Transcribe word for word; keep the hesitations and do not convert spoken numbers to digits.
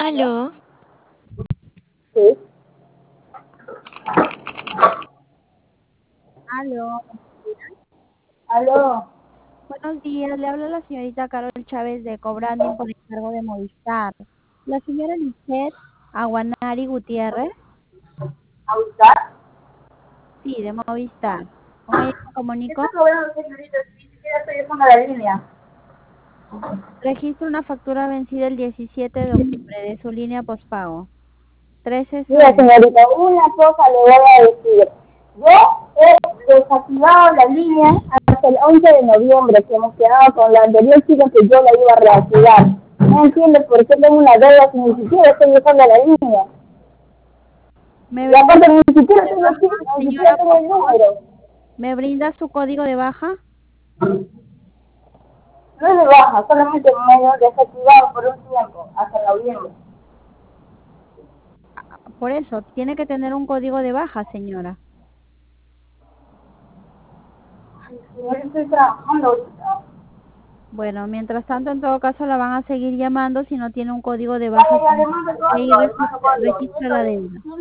Aló, Sí. Aló, Aló. buenos días. Le habla la señorita Carol Chávez de Cobranding por encargo de Movistar. La señora Lisette Aguanari Gutiérrez, ¿A buscar? sí, de Movistar. Con ella me ¿Qué está comunico. cobrando, señorita? Ni siquiera estoy llamando a la línea. Registro una factura vencida el diecisiete de octubre de su línea postpago. Tres Mira, sesiones. señorita, una cosa le voy a decir. Yo he desactivado la línea hasta el once de noviembre, que hemos quedado con la anterior chica que yo la iba a reactivar. No entiendo por qué tengo una deuda si ni siquiera estoy usando la línea. ¿Me Y brinda aparte su ni código siquiera de tengo, baja, ni siquiera señora, tengo por el favor? número. ¿Me brinda su código de baja? No es de baja, solamente me he desactivado por un tiempo, hasta noviembre. Por eso, tiene que tener un código de baja, señora. Ay, señor, estoy trabajando ahorita. Bueno, mientras tanto, en todo caso, la van a seguir llamando si no tiene un código de Ya, baja. ya, ya, le mando el Ahí código, le mando registra, el código. registra la deuda.